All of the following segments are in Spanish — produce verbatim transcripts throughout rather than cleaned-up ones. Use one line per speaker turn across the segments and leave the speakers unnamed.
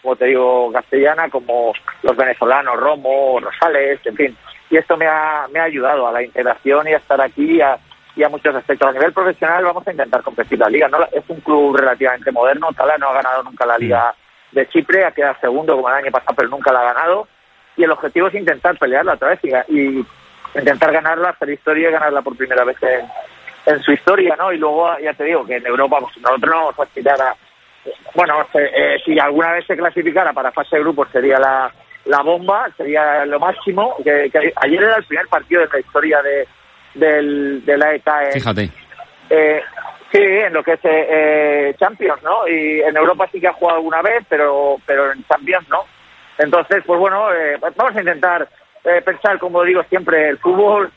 como te digo, castellana, como los venezolanos, Romo, Rosales, en fin. Y esto me ha, me ha ayudado a la integración y a estar aquí y a, y a muchos aspectos. A nivel profesional vamos a intentar competir la Liga. No, es un club relativamente moderno. Tala no ha ganado nunca la Liga de Chipre, ha quedado segundo como el año pasado, pero nunca la ha ganado. Y el objetivo es intentar pelearla otra vez y, y intentar ganarla, hacer historia y ganarla por primera vez en, en su historia, ¿no? Y luego, ya te digo, que en Europa pues, nosotros no vamos a aspirar a... Bueno, eh, si alguna vez se clasificara para fase de grupos sería la, la bomba, sería lo máximo. Que, que ayer era el primer partido de la historia de, del, de la E K en,
Fíjate.
Eh, sí, en lo que es eh, Champions, ¿no? Y en Europa sí que ha jugado alguna vez, pero pero en Champions no. Entonces, pues bueno, eh, vamos a intentar eh, pensar, como digo siempre, el fútbol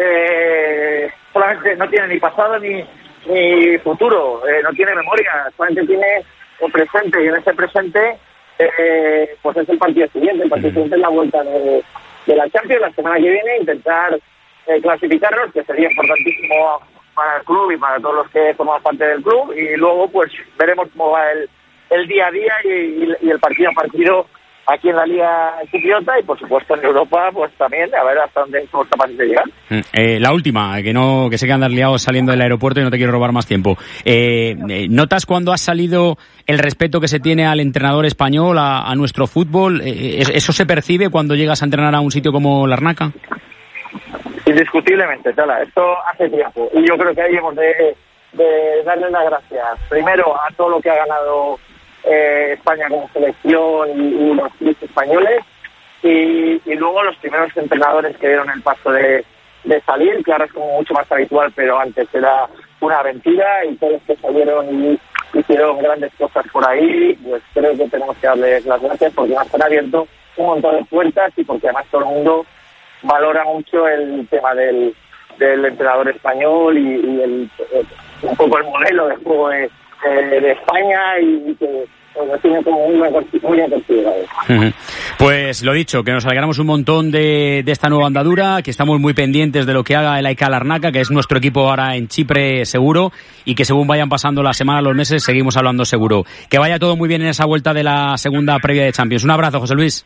eh, solamente no tiene ni pasado ni, ni futuro, eh, no tiene memoria, solamente tiene un presente, y en ese presente eh, pues es el partido siguiente, el partido siguiente es la vuelta de, de la Champions, la semana que viene intentar eh, clasificarnos, que sería importantísimo para el club y para todos los que forman parte del club, y luego pues veremos cómo va el, el día a día y, y, y el partido a partido aquí en la Liga Chipriota y por supuesto en Europa pues también, a ver hasta dónde somos capaces de llegar.
Eh, la última, que no que sé que andas liado saliendo del aeropuerto y no te quiero robar más tiempo. Eh, ¿Notas cuando has salido el respeto que se tiene al entrenador español, a, a nuestro fútbol? Eh, ¿Eso se percibe cuando llegas a entrenar a un sitio como Larnaca?
Indiscutiblemente, Tala, esto hace tiempo y yo creo que ahí hemos de, de darle las gracias primero a todo lo que ha ganado eh, España como selección y, y los clubes españoles y, y luego los primeros entrenadores que dieron el paso de, de salir, que ahora es como mucho más habitual, pero antes era una aventura y todos los que salieron y hicieron grandes cosas por ahí, pues creo que tenemos que darles las gracias porque nos han abierto un montón de puertas y porque además todo el mundo valora mucho el tema del, del entrenador español y, y el, el, un poco el modelo de juego de, de, de España y que lo tiene como muy, muy considerado.
Uh-huh. Pues lo dicho, que nos alegramos un montón de, de esta nueva andadura, que estamos muy pendientes de lo que haga el A E K Larnaca, que es nuestro equipo ahora en Chipre seguro, y que según vayan pasando las semanas, los meses, seguimos hablando seguro. Que vaya todo muy bien en esa vuelta de la segunda previa de Champions. Un abrazo, José Luis.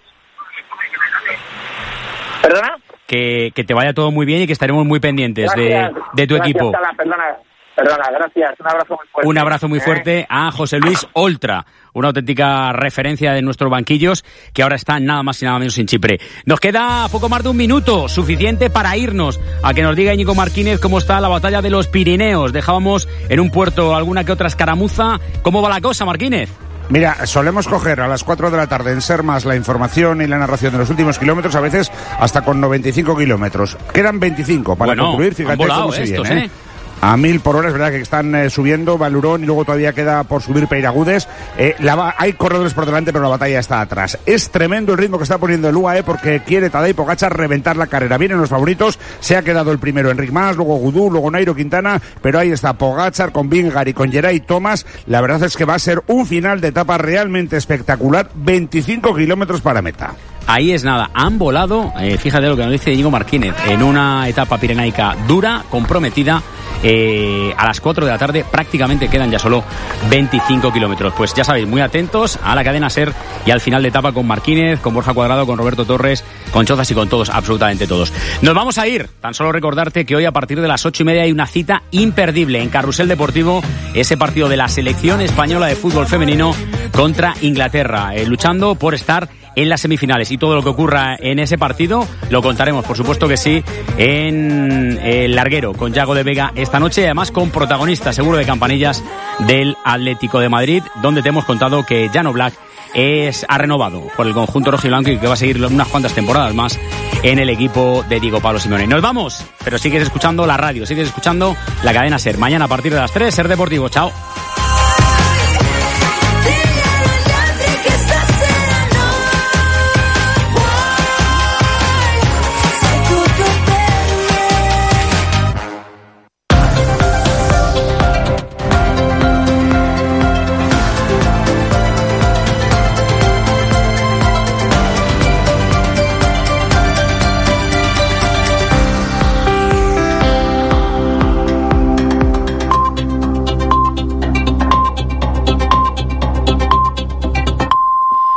¿Perdona?
Que, que te vaya todo muy bien y que estaremos muy pendientes
gracias,
de, de tu
gracias,
equipo.
Tala, perdona, perdona, gracias. Un abrazo muy fuerte.
Un abrazo muy fuerte ¿Eh? a José Luis Oltra, una auténtica referencia de nuestros banquillos, que ahora está nada más y nada menos en Chipre. Nos queda poco más de un minuto, suficiente para irnos a que nos diga Íñigo Martínez cómo está la batalla de los Pirineos. Dejábamos en un puerto alguna que otra escaramuza. ¿Cómo va la cosa, Martínez?
Mira, solemos coger a las cuatro de la tarde en Sermas la información y la narración de los últimos kilómetros, a veces hasta con noventa y cinco kilómetros. Quedan veinticinco para bueno, concluir, fíjate cómo se
estos,
viene, ¿eh? A mil por hora, es verdad que están eh, subiendo Valurón y luego todavía queda por subir Peiragudes. Eh, la, hay corredores por delante, pero la batalla está atrás. Es tremendo el ritmo que está poniendo el U A E porque quiere Tadej Pogačar reventar la carrera. Vienen los favoritos, se ha quedado el primero Enric Mas, luego Gudú, luego Nairo Quintana, pero ahí está Pogačar con Vingegaard y con Geray Thomas. La verdad es que va a ser un final de etapa realmente espectacular, veinticinco kilómetros para meta.
Ahí es nada, han volado, eh, fíjate lo que nos dice Íñigo Martínez, en una etapa pirenaica dura, comprometida, eh, a las cuatro de la tarde prácticamente quedan ya solo veinticinco kilómetros. Pues ya sabéis, muy atentos a la cadena SER y al final de etapa con Martínez, con Borja Cuadrado, con Roberto Torres, con Chozas y con todos, absolutamente todos. Nos vamos a ir, tan solo recordarte que hoy a partir de las ocho y media hay una cita imperdible en Carrusel Deportivo, ese partido de la selección española de fútbol femenino contra Inglaterra, eh, luchando por estar en las semifinales, y todo lo que ocurra en ese partido lo contaremos, por supuesto que sí, en el larguero con Yago de Vega esta noche, y además con protagonistas seguro de campanillas del Atlético de Madrid, donde te hemos contado que Jan Oblak es ha renovado por el conjunto rojiblanco y que va a seguir unas cuantas temporadas más en el equipo de Diego Pablo Simeone. Nos vamos, pero sigues escuchando la radio, sigues escuchando la cadena SER. Mañana a partir de las tres, SER Deportivo. Chao.